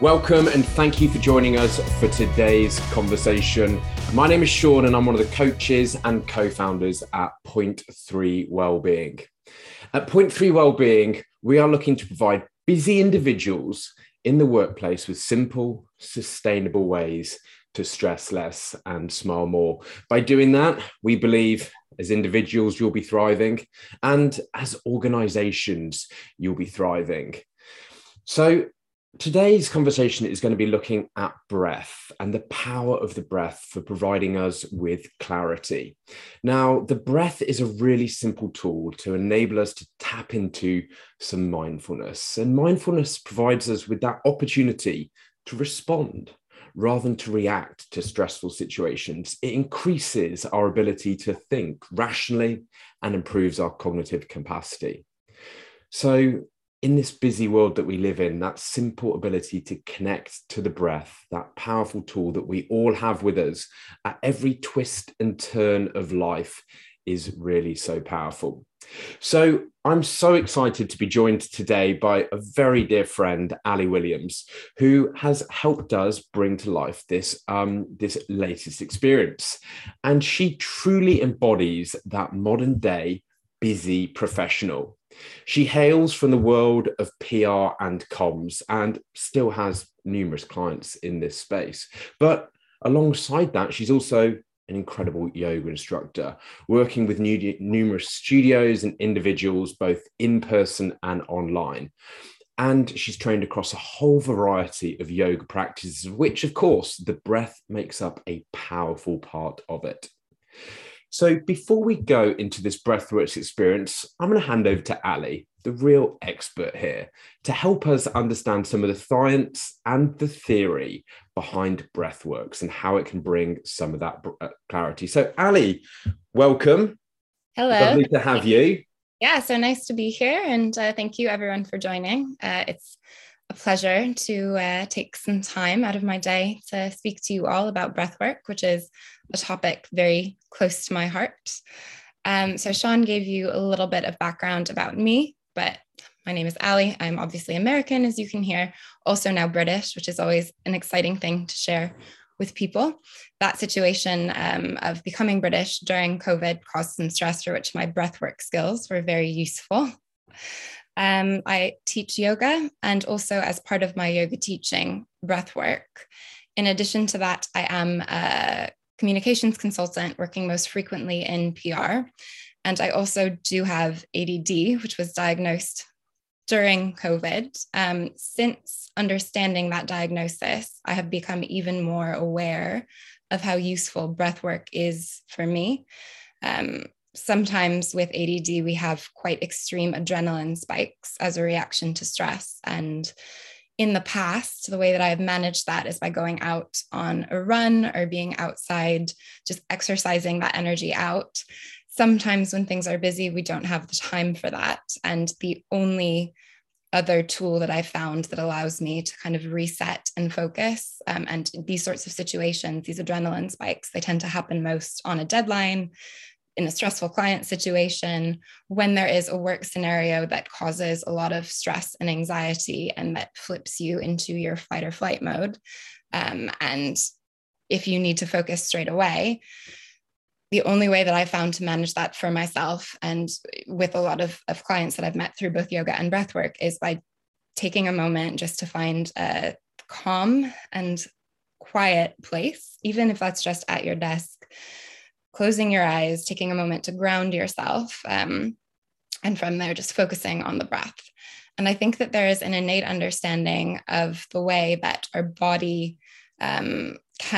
Welcome and thank you for joining us for today's conversation. My name is Sean and I'm one of the coaches and co-founders at Point 3 Wellbeing. At Point 3 Wellbeing, we are looking to provide busy individuals in the workplace with simple, sustainable ways to stress less and smile more. By doing that, we believe as individuals, you'll be thriving, and as organizations, you'll be thriving. So today's conversation is going to be looking at breath and the power of the breath for providing us with clarity. Now, the breath is a really simple tool to enable us to tap into some mindfulness. And mindfulness provides us with that opportunity to respond rather than to react to stressful situations. It increases our ability to think rationally and improves our cognitive capacity. So, in this busy world that we live in, that simple ability to connect to the breath, that powerful tool that we all have with us at every twist and turn of life is really so powerful. So I'm so excited to be joined today by a very dear friend, Ali Williams, who has helped us bring to life this latest experience. And she truly embodies that modern day busy professional. She hails from the world of PR and comms and still has numerous clients in this space. But alongside that, she's also an incredible yoga instructor, working with numerous studios and individuals, both in person and online. And she's trained across a whole variety of yoga practices, which, of course, the breath makes up a powerful part of it. So before we go into this breathwork experience, I'm going to hand over to Ali, the real expert here, to help us understand some of the science and the theory behind breathworks and how it can bring some of that clarity. So Ali, welcome. Hello. Lovely to have you. Yeah, so nice to be here. And thank you everyone for joining. It's a pleasure to take some time out of my day to speak to you all about breathwork, which is a topic very close to my heart. So Sean gave you a little bit of background about me, but my name is Ali. I'm obviously American, as you can hear, also now British, which is always an exciting thing to share with people. That situation of becoming British during COVID caused some stress, for which my breathwork skills were very useful. I teach yoga, and also as part of my yoga teaching, breathwork. In addition to that, I am a communications consultant working most frequently in PR. And I also do have ADD, which was diagnosed during COVID. Since understanding that diagnosis, I have become even more aware of how useful breathwork is for me. Sometimes with ADD, we have quite extreme adrenaline spikes as a reaction to stress. And in the past, the way that I've managed that is by going out on a run or being outside, just exercising that energy out. Sometimes when things are busy, we don't have the time for that. And the only other tool that I found that allows me to kind of reset and focus, and these sorts of situations, these adrenaline spikes, they tend to happen most on a deadline, in a stressful client situation, when there is a work scenario that causes a lot of stress and anxiety and that flips you into your fight or flight mode. And if you need to focus straight away, the only way that I found to manage that for myself and with a lot of clients that I've met through both yoga and breathwork is by taking a moment just to find a calm and quiet place, even if that's just at your desk, closing your eyes, taking a moment to ground yourself, and from there, just focusing on the breath. And I think that there is an innate understanding of the way that our body and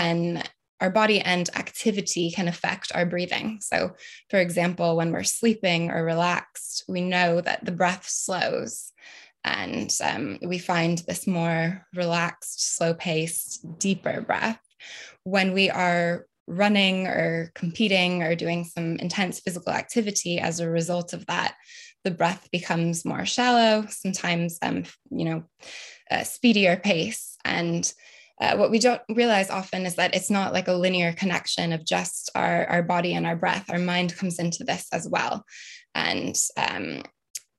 activity can affect our breathing. So, for example, when we're sleeping or relaxed, we know that the breath slows. And we find this more relaxed, slow-paced, deeper breath. When we are running or competing or doing some intense physical activity, as a result of that, the breath becomes more shallow, sometimes, a speedier pace. And what we don't realize often is that it's not like a linear connection of just our body and our breath. Our mind comes into this as well. And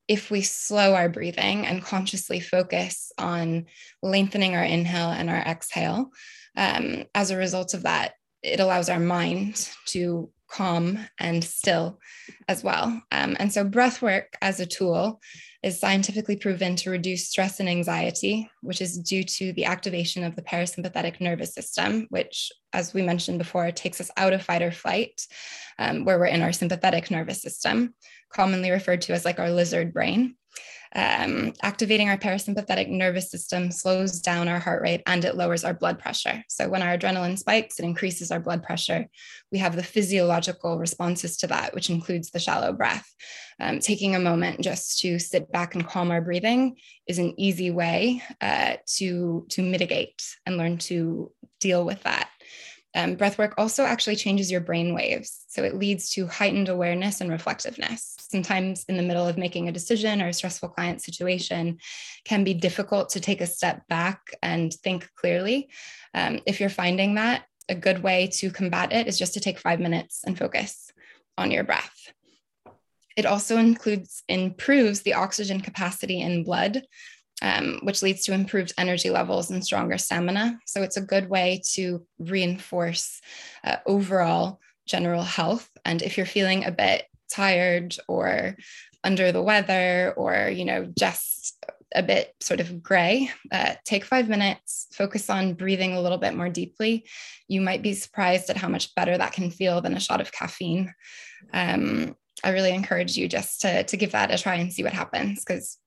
if we slow our breathing and consciously focus on lengthening our inhale and our exhale, as a result of that, it allows our mind to calm and still as well. And so breath work as a tool is scientifically proven to reduce stress and anxiety, which is due to the activation of the parasympathetic nervous system, which, as we mentioned before, takes us out of fight or flight, where we're in our sympathetic nervous system, commonly referred to as like our lizard brain. Activating our parasympathetic nervous system slows down our heart rate and it lowers our blood pressure. So when our adrenaline spikes, it increases our blood pressure. We have the physiological responses to that, which includes the shallow breath. Taking a moment just to sit back and calm our breathing is an easy way to mitigate and learn to deal with that. Breathwork also actually changes your brain waves. So it leads to heightened awareness and reflectiveness. Sometimes in the middle of making a decision or a stressful client situation can be difficult to take a step back and think clearly. If you're finding that, a good way to combat it is just to take 5 minutes and focus on your breath. It also improves the oxygen capacity in blood, which leads to improved energy levels and stronger stamina. So it's a good way to reinforce overall general health. And if you're feeling a bit tired or under the weather, or, just a bit sort of gray, take 5 minutes, focus on breathing a little bit more deeply. You might be surprised at how much better that can feel than a shot of caffeine. I really encourage you just to give that a try and see what happens, because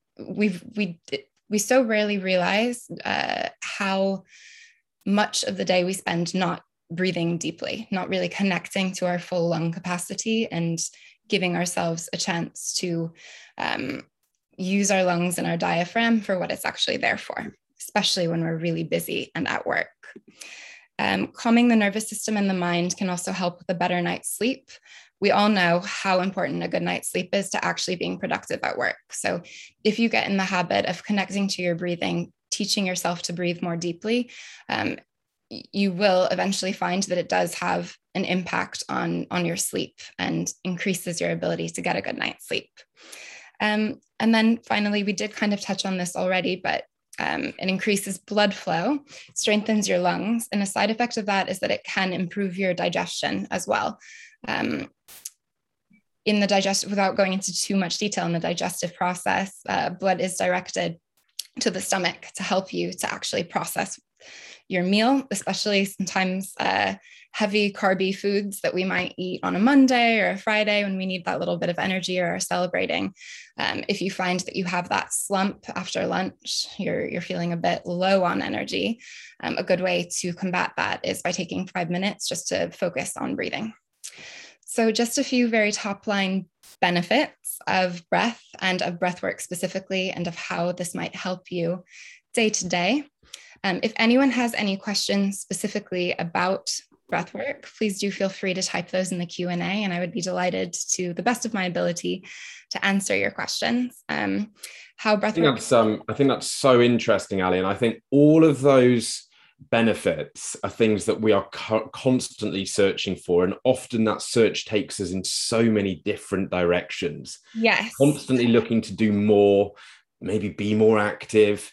we so rarely realize how much of the day we spend not breathing deeply, not really connecting to our full lung capacity and giving ourselves a chance to use our lungs and our diaphragm for what it's actually there for, especially when we're really busy and at work. Calming the nervous system and the mind can also help with a better night's sleep. We all know how important a good night's sleep is to actually being productive at work. So if you get in the habit of connecting to your breathing, teaching yourself to breathe more deeply, you will eventually find that it does have an impact on your sleep and increases your ability to get a good night's sleep. And then finally, we did kind of touch on this already, but it increases blood flow, strengthens your lungs. And a side effect of that is that it can improve your digestion as well. In the digestive, without going into too much detail in the digestive process, blood is directed to the stomach to help you to actually process your meal, especially sometimes heavy carby foods that we might eat on a Monday or a Friday when we need that little bit of energy or are celebrating. If you find that you have that slump after lunch, you're feeling a bit low on energy, a good way to combat that is by taking 5 minutes just to focus on breathing. So just a few very top line benefits of breath and of breathwork specifically, and of how this might help you day to day. If anyone has any questions specifically about breathwork, please do feel free to type those in the Q&A, and I would be delighted to the best of my ability to answer your questions. How breathwork... I think that's so interesting, Ali, and I think all of those benefits are things that we are constantly searching for, and often that search takes us in so many different directions. Yes. Constantly looking to do more, maybe be more active,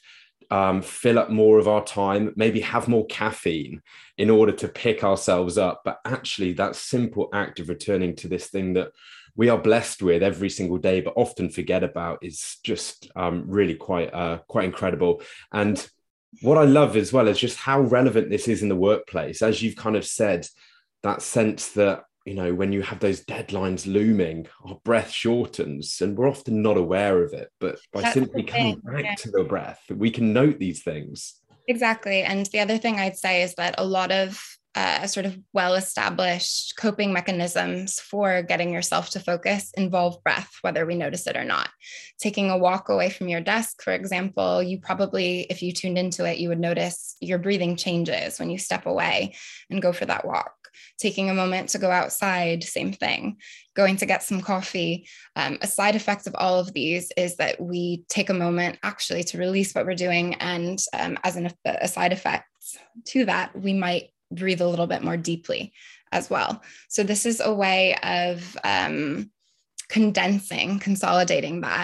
fill up more of our time, maybe have more caffeine in order to pick ourselves up. But actually that simple act of returning to this thing that we are blessed with every single day, but often forget about, is just really quite incredible. And what I love as well is just how relevant this is in the workplace. As you've kind of said, that sense that, when you have those deadlines looming, our breath shortens, and we're often not aware of it. But by simply coming back to the breath, we can note these things. Exactly. And the other thing I'd say is that a lot of sort of well-established coping mechanisms for getting yourself to focus involve breath, whether we notice it or not. Taking a walk away from your desk, for example, you probably, if you tuned into it, you would notice your breathing changes when you step away and go for that walk. Taking a moment to go outside, same thing. Going to get some coffee. A side effect of all of these is that we take a moment actually to release what we're doing. And as a side effect to that, we might breathe a little bit more deeply as well. So this is a way of consolidating that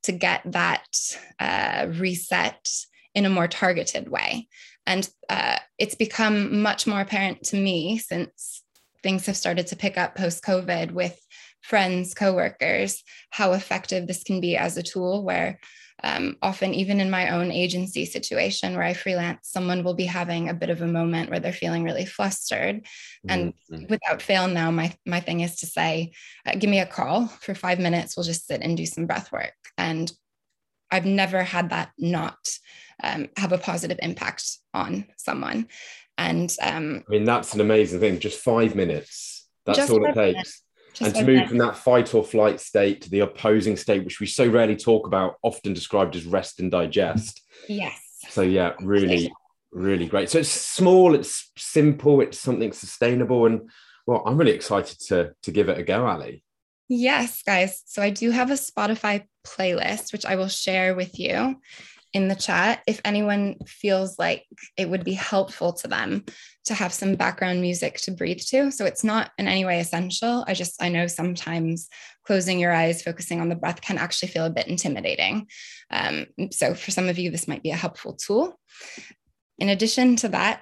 to get that reset in a more targeted way. And it's become much more apparent to me since things have started to pick up post-COVID with friends, coworkers, how effective this can be as a tool where often even in my own agency situation where I freelance, someone will be having a bit of a moment where they're feeling really flustered. And without fail now, my thing is to say, give me a call for 5 minutes. We'll just sit and do some breath work. And I've never had that not have a positive impact on someone. And I mean, that's an amazing thing. Just 5 minutes. That's all it takes. And to move from that fight or flight state to the opposing state, which we so rarely talk about, often described as rest and digest. Yes. So yeah, really, really great. So it's small, it's simple, it's something sustainable. And well, I'm really excited to give it a go, Ali. Yes, guys. So I do have a Spotify playlist, which I will share with you in the chat if anyone feels like it would be helpful to them to have some background music to breathe to. So it's not in any way essential. I know sometimes closing your eyes, focusing on the breath can actually feel a bit intimidating. So for some of you, this might be a helpful tool. In addition to that,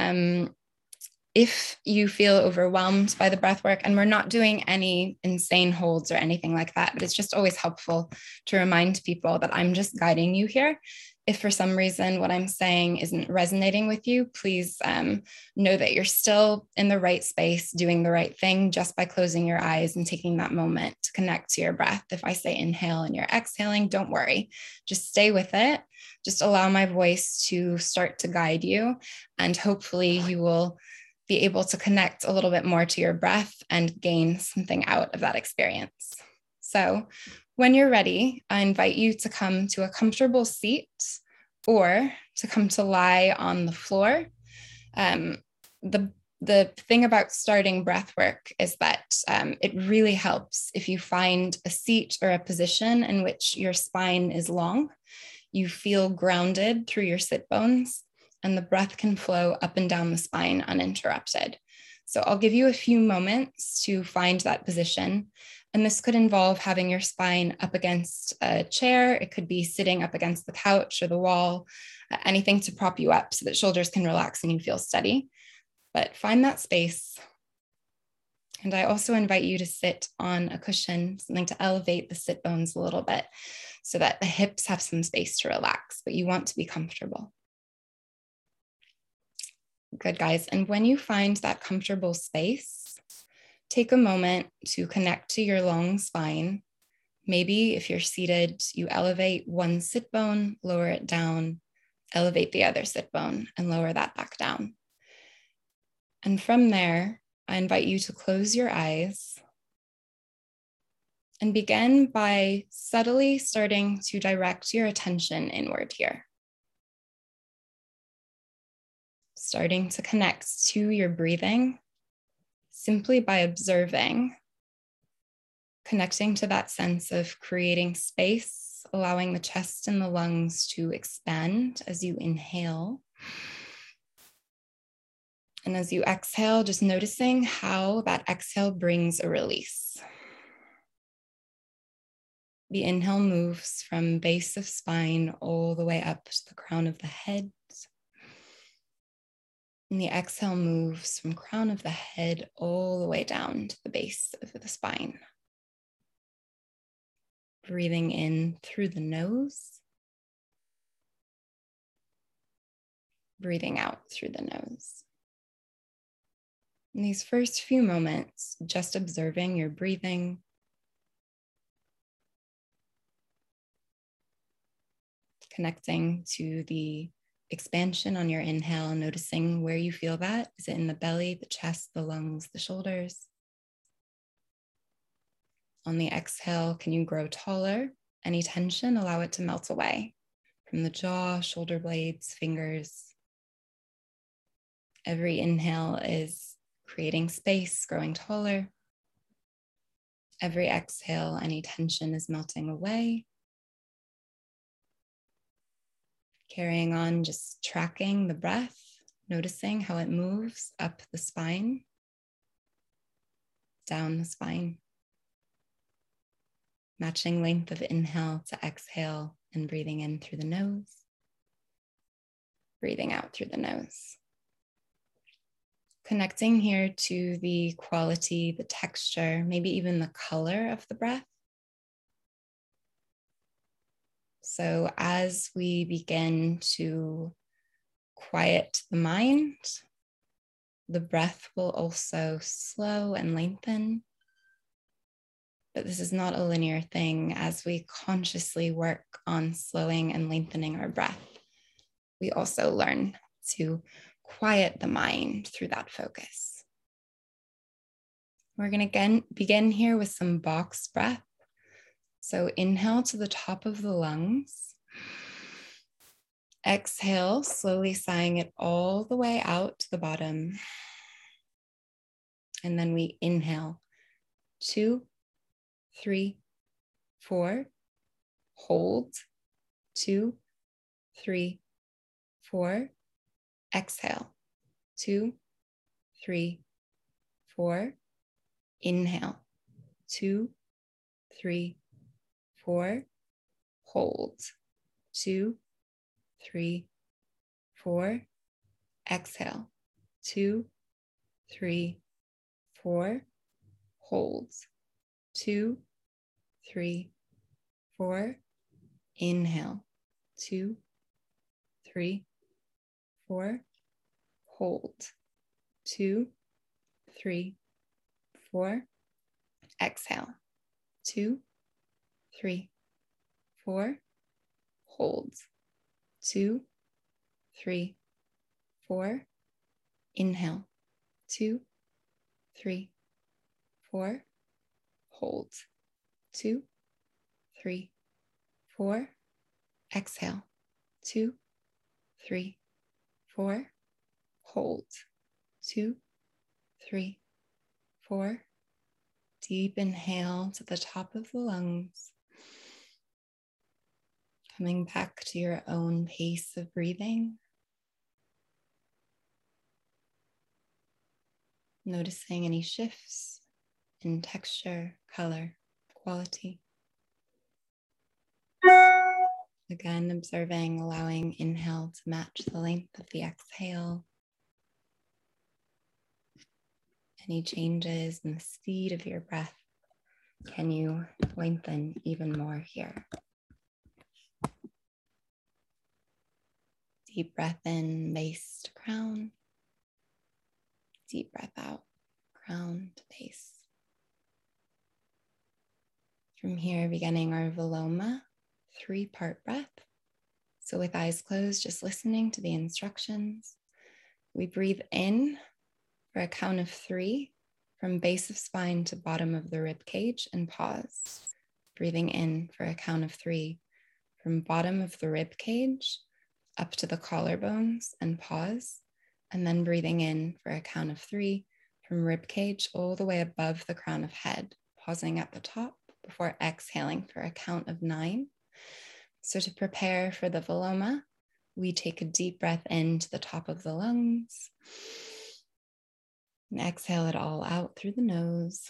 if you feel overwhelmed by the breath work, and we're not doing any insane holds or anything like that, but it's just always helpful to remind people that I'm just guiding you here. If for some reason what I'm saying isn't resonating with you, please know that you're still in the right space, doing the right thing just by closing your eyes and taking that moment to connect to your breath. If I say inhale and you're exhaling, don't worry, just stay with it. Just allow my voice to start to guide you, and hopefully you will be able to connect a little bit more to your breath and gain something out of that experience. So when you're ready, I invite you to come to a comfortable seat or to come to lie on the floor. The thing about starting breath work is that it really helps if you find a seat or a position in which your spine is long, you feel grounded through your sit bones, and the breath can flow up and down the spine uninterrupted. So I'll give you a few moments to find that position. And this could involve having your spine up against a chair. It could be sitting up against the couch or the wall, anything to prop you up so that shoulders can relax and you feel steady. But find that space. And I also invite you to sit on a cushion, something to elevate the sit bones a little bit so that the hips have some space to relax, but you want to be comfortable. Good, guys. And when you find that comfortable space, take a moment to connect to your long spine. Maybe if you're seated, you elevate one sit bone, lower it down, elevate the other sit bone, and lower that back down. And from there, I invite you to close your eyes and begin by subtly starting to direct your attention inward here. Starting to connect to your breathing simply by observing, connecting to that sense of creating space, allowing the chest and the lungs to expand as you inhale. And as you exhale, just noticing how that exhale brings a release. The inhale moves from base of spine all the way up to the crown of the head. And the exhale moves from crown of the head all the way down to the base of the spine. Breathing in through the nose. Breathing out through the nose. In these first few moments, just observing your breathing. Connecting to the expansion on your inhale, noticing where you feel that. Is it in the belly, the chest, the lungs, the shoulders? On the exhale, can you grow taller? Any tension, allow it to melt away from the jaw, shoulder blades, fingers. Every inhale is creating space, growing taller. Every exhale, any tension is melting away. Carrying on, just tracking the breath, noticing how it moves up the spine, down the spine. Matching length of inhale to exhale and breathing in through the nose, breathing out through the nose. Connecting here to the quality, the texture, maybe even the color of the breath. So as we begin to quiet the mind, the breath will also slow and lengthen. But this is not a linear thing. As we consciously work on slowing and lengthening our breath, we also learn to quiet the mind through that focus. We're going to begin here with some box breath. So inhale to the top of the lungs. Exhale, slowly sighing it all the way out to the bottom. And then we inhale, 2, 3, 4, hold, 2, 3, 4, exhale, 2, 3, 4, inhale, 2, 3, 4, hold, 2, 3, 4, exhale, 2, 3, 4, hold, 2, 3, 4, inhale, 2, 3, 4, hold, 2, 3, 4, exhale, 2, 3, 4, hold, 2, 3, 4, inhale, 2, 3, 4, hold, 2, 3, 4, exhale, 2, 3, 4, hold, 2, 3, 4, deep inhale to the top of the lungs, coming back to your own pace of breathing, noticing any shifts in texture, color, quality. Again, observing, allowing inhale to match the length of the exhale. Any changes in the speed of your breath, can you lengthen even more here? Deep breath in, base to crown. Deep breath out, crown to base. From here, beginning our Viloma, 3-part breath. So with eyes closed, just listening to the instructions. We breathe in for a count of 3 from base of spine to bottom of the rib cage and pause. Breathing in for a count of 3 from bottom of the rib cage up to the collarbones and pause. And then breathing in for a count of 3 from rib cage all the way above the crown of head, pausing at the top before exhaling for a count of 9. So to prepare for the Viloma, we take a deep breath into the top of the lungs and exhale it all out through the nose.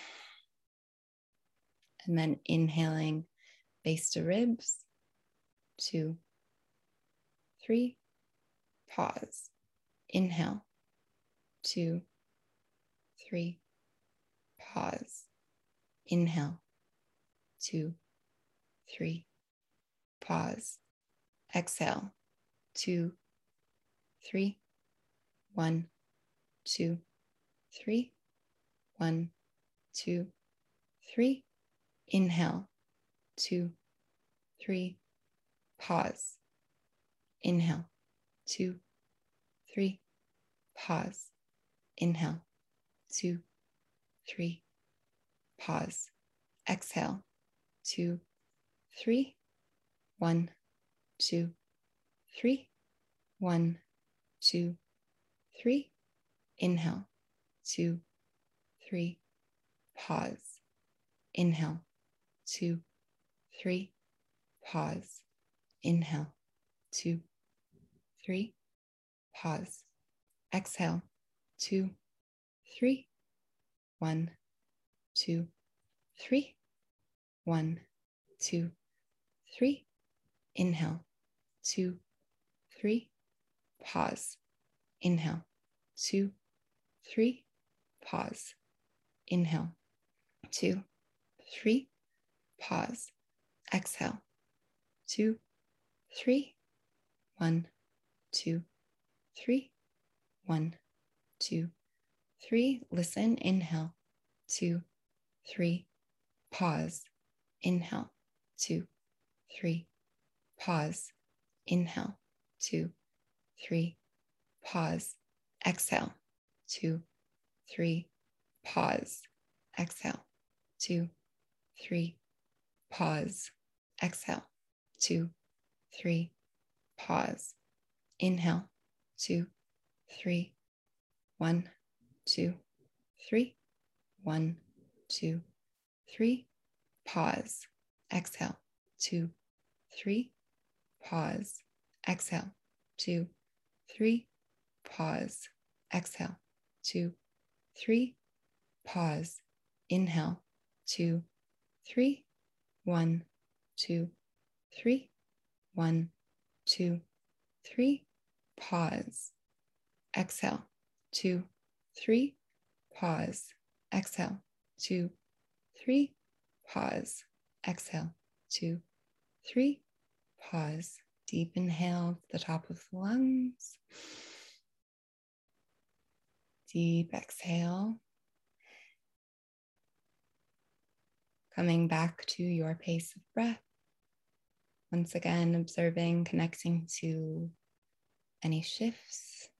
And then inhaling base to ribs, 2, 3, pause. Inhale, 2, 3, pause. Inhale, 2, 3, pause. Exhale, 2, 3, 1, 2, 3, 1, 2, 3. Inhale, 2, 3, pause. Inhale, 2, 3, pause. Inhale, 2, 3, pause. Exhale, 2, 3, 1, 2, 3, 1, 2, 3. Inhale, 2, 3, pause. Inhale, 2, 3, pause. Inhale, 2, 3, pause. Exhale, 2, 3, 1, 2, 3, 1, 2, 3. Inhale, 2, 3. Pause. Inhale, 2, 3. Pause. Inhale, 2, 3. Pause. Exhale, 2, 3. 1, 2, 3. 1, 2, 3. Listen. Inhale, 2, 3. Pause. Inhale, 2, 3. Pause. Inhale, 2, 3. Pause. Exhale, 2, 3. Pause. Exhale, 2, 3. Pause. Exhale, 2, 3. Pause. Inhale, 2, 3. 1, 2, 3. 1, 2, 3. Pause. Exhale, 2, 3. Pause. Exhale, 2, 3. Pause. Exhale, 2, 3. Pause. Inhale, 2, 3. 1, 2, 3. 1, 2, 3. Pause. Exhale, 2, 3. Pause. Exhale, 2, 3. Pause. Exhale, 2, 3. Pause. Deep inhale to the top of the lungs. Deep exhale. Coming back to your pace of breath. Once again, observing, connecting to any shifts.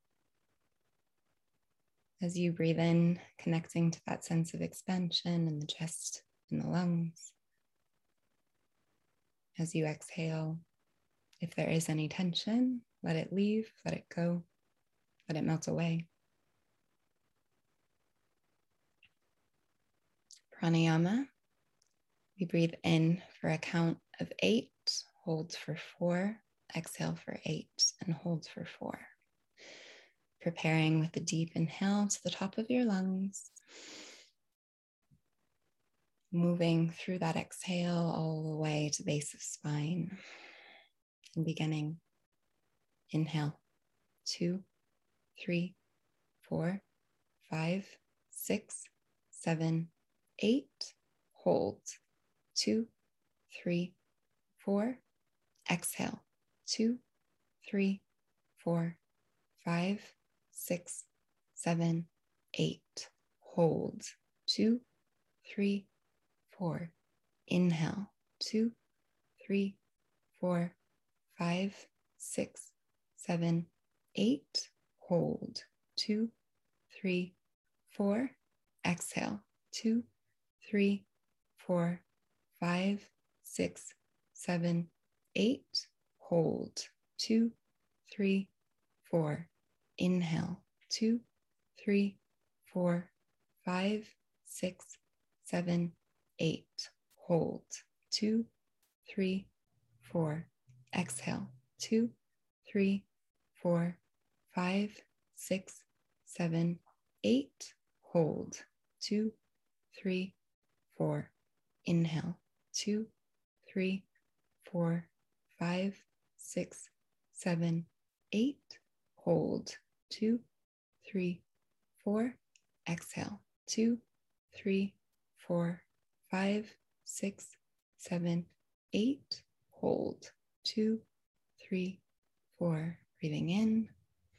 As you breathe in, connecting to that sense of expansion in the chest and the lungs. As you exhale, if there is any tension, let it leave, let it go, let it melt away. Pranayama. We breathe in for a count of 8, hold for 4, exhale for 8, and hold for 4. Preparing with a deep inhale to the top of your lungs. Moving through that exhale all the way to base of spine. And beginning. Inhale, 2, 3, 4, 5, 6, 7, 8. Hold. 2, 3, 4. Exhale. 2, 3, 4, 5, 6, 7, 8. Hold. 2, 3, 4. Inhale. 2, 3, 4, 5, 6, 7, 8. Hold. 2, 3, 4. Exhale. 2, 3, 4, 5, 6, 7, 8. Hold. 2, 3, 4. Inhale. 2, 3, 4, 5, 6, 7, 8. Hold. 2, 3, 4. Exhale. 2, 3, 4, 5, 6, 7, 8. Hold. 2, 3, 4. Inhale. 2, 3, 4, 5, 6, 7, 8. Hold. 2, 3, 4. Exhale. 2, 3, 4, 5, 6, 7, 8. Hold. 2, 3, 4. Breathing in.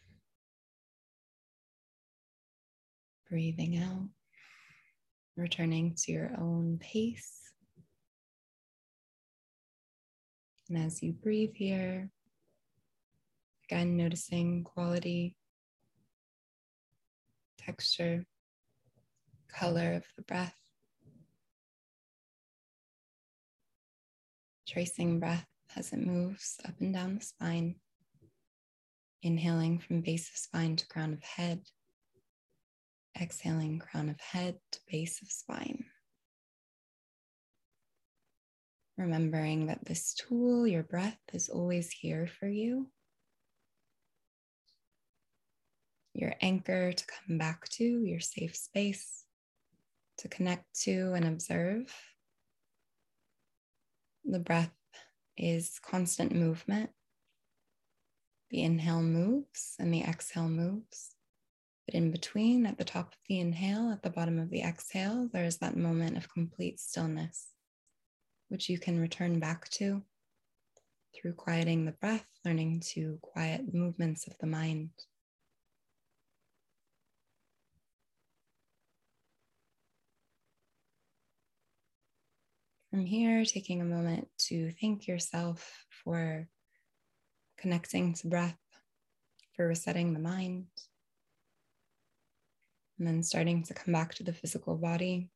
Breathing out. Returning to your own pace. And as you breathe here, again, noticing quality, texture, color of the breath. Tracing breath as it moves up and down the spine. Inhaling from base of spine to crown of head. Exhaling crown of head to base of spine. Remembering that this tool, your breath, is always here for you. Your anchor to come back to, your safe space to connect to and observe. The breath is constant movement. The inhale moves and the exhale moves. But in between, at the top of the inhale, at the bottom of the exhale, there is that moment of complete stillness, which you can return back to through quieting the breath, learning to quiet movements of the mind. From here, taking a moment to thank yourself for connecting to breath, for resetting the mind, and then starting to come back to the physical body.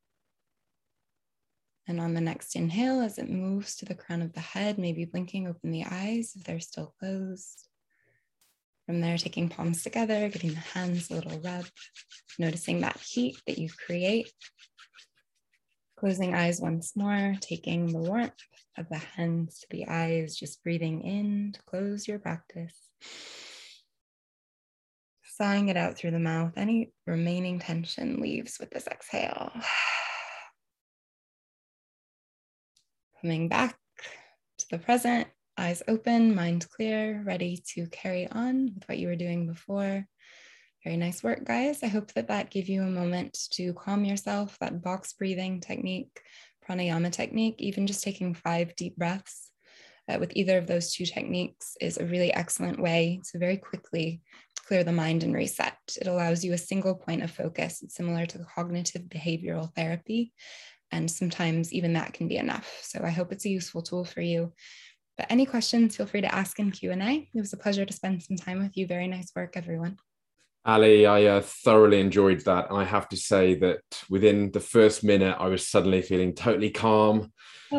And on the next inhale, as it moves to the crown of the head, maybe blinking open the eyes if they're still closed. From there, taking palms together, giving the hands a little rub, noticing that heat that you create. Closing eyes once more, taking the warmth of the hands to the eyes, just breathing in to close your practice. Sighing it out through the mouth. Any remaining tension leaves with this exhale. Coming back to the present, eyes open, mind clear, ready to carry on with what you were doing before. Very nice work, guys. I hope that gave you a moment to calm yourself, that box breathing technique, pranayama technique, even just taking 5 deep breaths with either of those 2 techniques is a really excellent way to very quickly clear the mind and reset. It allows you a single point of focus. It's similar to cognitive behavioral therapy, and sometimes even that can be enough. So I hope it's a useful tool for you. But any questions, feel free to ask in Q&A. It was a pleasure to spend some time with you. Very nice work, everyone. Ali, I thoroughly enjoyed that. I have to say that within the first minute, I was suddenly feeling totally calm,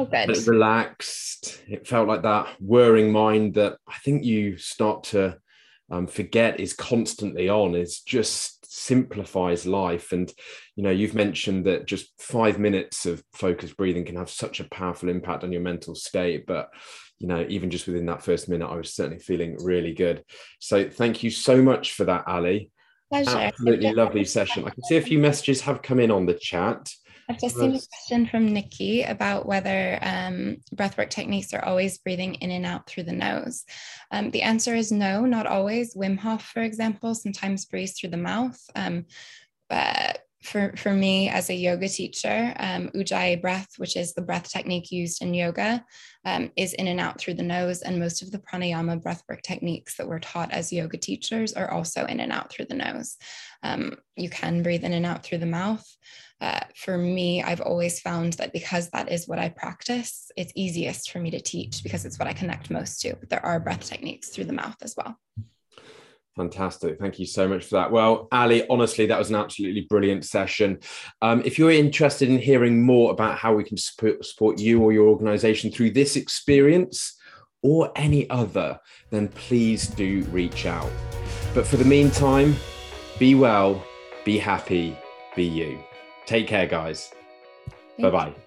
relaxed. It felt like that whirring mind that I think you start to forget is constantly on. It just simplifies life. And, you know, you've mentioned that just 5 minutes of focused breathing can have such a powerful impact on your mental state. But, you know, even just within that first minute, I was certainly feeling really good. So thank you so much for that, Ali. Pleasure. Absolutely lovely session. I can see a few messages have come in on the chat. I've just seen a question from Nikki about whether breathwork techniques are always breathing in and out through the nose. The answer is no, not always. Wim Hof, for example, sometimes breathes through the mouth. But for me as a yoga teacher, Ujjayi breath, which is the breath technique used in yoga, is in and out through the nose. And most of the pranayama breathwork techniques that we're taught as yoga teachers are also in and out through the nose. You can breathe in and out through the mouth. For me, I've always found that because that is what I practice, it's easiest for me to teach because it's what I connect most to. But there are breath techniques through the mouth as well. Fantastic. Thank you so much for that. Well, Ali, honestly, that was an absolutely brilliant session. If you're interested in hearing more about how we can support you or your organization through this experience or any other, then please do reach out. But for the meantime, be well, be happy, be you. Take care, guys. Bye-bye.